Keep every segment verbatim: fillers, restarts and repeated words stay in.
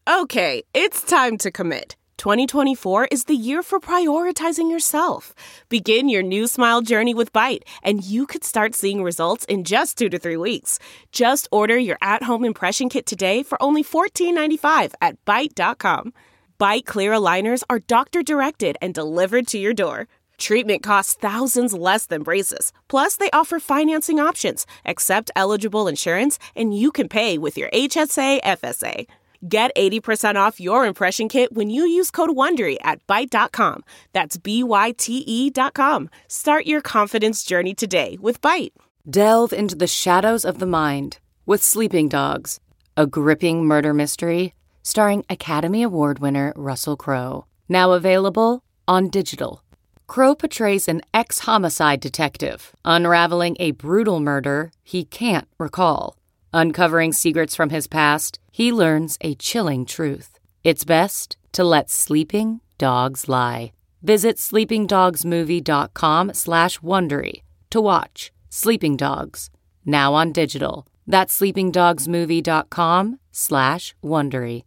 Okay, it's time to commit. twenty twenty-four is the year for prioritizing yourself. Begin your new smile journey with Byte, and you could start seeing results in just two to three weeks. Just order your at-home impression kit today for only fourteen ninety-five at byte dot com. Byte Clear aligners are doctor-directed and delivered to your door. Treatment costs thousands less than braces. Plus, they offer financing options, accept eligible insurance, and you can pay with your H S A F S A. Get eighty percent off your impression kit when you use code WONDERY at byte dot com. That's B Y T E dot com. Start your confidence journey today with Byte. Delve into the shadows of the mind with Sleeping Dogs, a gripping murder mystery starring Academy Award winner Russell Crowe. Now available on digital. Crowe portrays an ex-homicide detective unraveling a brutal murder he can't recall. Uncovering secrets from his past, he learns a chilling truth. It's best to let sleeping dogs lie. Visit sleepingdogsmovie.com slash Wondery to watch Sleeping Dogs, now on digital. That's sleepingdogsmovie.com slash Wondery.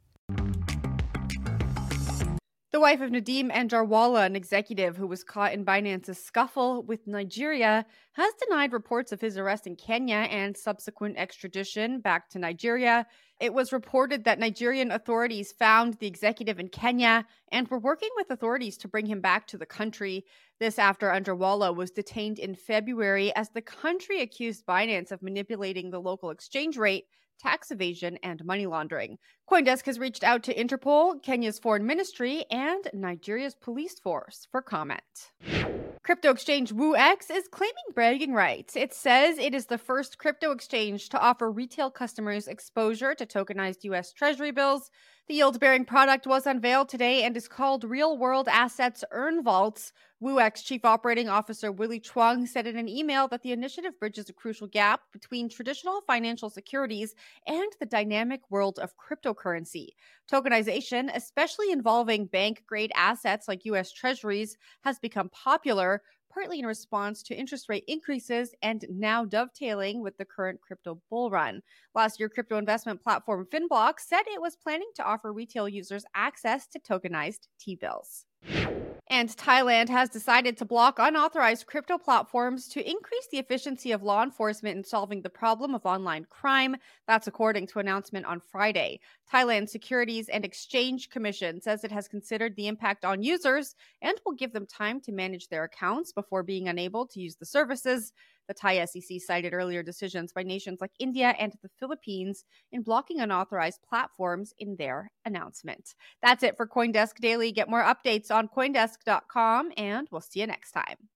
The wife of Nadeem Anjarwalla, an executive who was caught in Binance's scuffle with Nigeria, has denied reports of his arrest in Kenya and subsequent extradition back to Nigeria. It was reported that Nigerian authorities found the executive in Kenya and were working with authorities to bring him back to the country. This after Anjarwalla was detained in February as the country accused Binance of manipulating the local exchange rate, tax evasion, and money laundering. CoinDesk has reached out to Interpol, Kenya's foreign ministry, and Nigeria's police force for comment. Crypto exchange WooX is claiming bragging rights. It says it is the first crypto exchange to offer retail customers exposure to tokenized U S Treasury bills. The yield-bearing product was unveiled today and is called Real World Assets Earn Vaults. WooX Chief Operating Officer Willy Chuang said in an email that the initiative bridges a crucial gap between traditional financial securities and the dynamic world of cryptocurrency. Tokenization, especially involving bank-grade assets like U S Treasuries, has become popular, partly in response to interest rate increases and now dovetailing with the current crypto bull run. Last year, crypto investment platform Finblock said it was planning to offer retail users access to tokenized T-bills. And Thailand has decided to block unauthorized crypto platforms to increase the efficiency of law enforcement in solving the problem of online crime. That's according to an announcement on Friday. Thailand's Securities and Exchange Commission says it has considered the impact on users and will give them time to manage their accounts before being unable to use the services. The Thai S E C cited earlier decisions by nations like India and the Philippines in blocking unauthorized platforms in their announcement. That's it for CoinDesk Daily. Get more updates on coindesk dot com, and we'll see you next time.